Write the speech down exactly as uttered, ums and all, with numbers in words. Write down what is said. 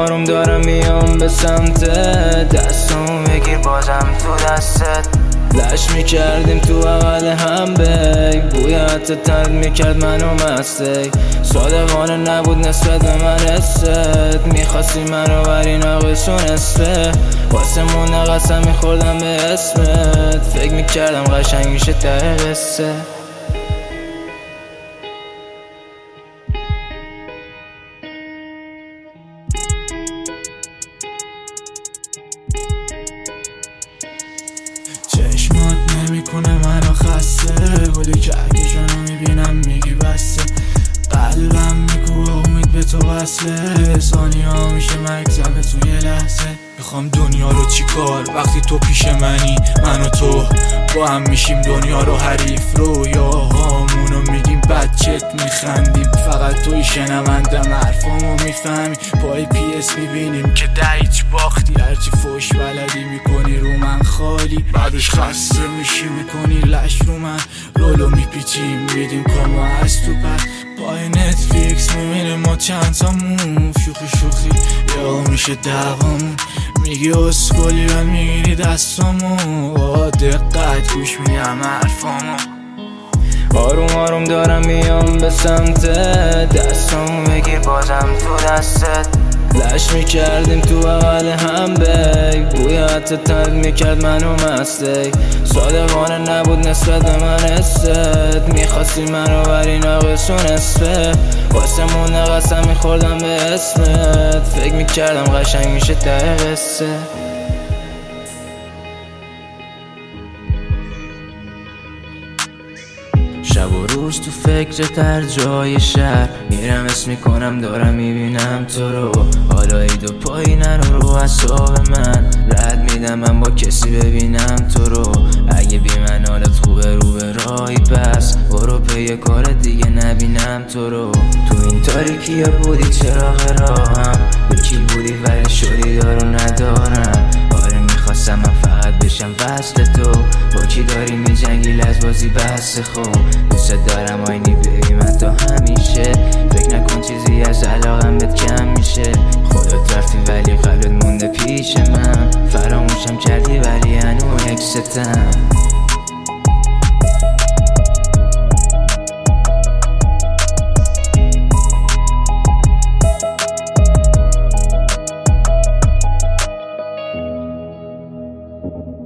آروم دارم میام به سمت دستم بگیر بازم تو دستت لش میکردیم تو اول هم بی بوی حتی تند میکرد منو مستی صادقانه نبود نسبت به من حست میخواستی منو بری ناقص و نصفه واسه مونه قسم میخوردم به اسمت فکر میکردم قشنگ میشه ته قصه چشمات نمیکنه منو خسته گلی کهکشونو میبینم میگی بسته قلبم میگو امید به تو وصله ثانیه ها میشه مگذبه توی لحظه میخوام دنیا رو چی کار وقتی تو پیش منی من و تو با هم میشیم دنیا رو حریف رویاهامونو میگیم بچت میخندیم فقط توی شنوندم حرفامو میفهمی پای پی اس میبینیم که دهیچ باختی هرچی فوش بلدی میکنی رو من خالی بعدش خسته میشی میکنی لش رو من رولو میپیچیم میدیم کامو از تو پس پای نتفلیکس میبینیم ما چند تامون شوخی شوخی یا میشه دوامون میگی اسکولی و میگیری دستامو با دقت گوش میدم حرفامو آروم آروم دارم میام به سمت دستم بگیر بازم تو دستت لش میکردیم تو اول هم بی بوی حتی تند میکرد منو مستی صادقانه نبود نسبت به من حست میخواستی منو بری ناقص و نصفه واسه مونه قسم میخوردم به اسمت فکر میکردم قشنگ میشه ته قصه شب و روز تو فکرت هر جای شهر میرم اسم میکنم دارم میبینم تو رو حالا اید و پایی نرو رو حساب من رد میدم من با کسی ببینم تو رو اگه بی من حالت خوبه رو به راهی پس برو پی کار دیگه نبینم تو رو تو این تاریکی بودی چراغ راهم یکی بودی ولی شدی دارو ندارم آره میخواستم من فقط بشم وصل تو با کی داری میجنگی لزبازی بحث خوب دوست دارم آینی بیبی من تا همیشه فکر نکن چیزی از علاقم بهت کم میشه خودت رفتی ولی قلبت مونده پیش من فراموشم کردی ولی هنو اکستم you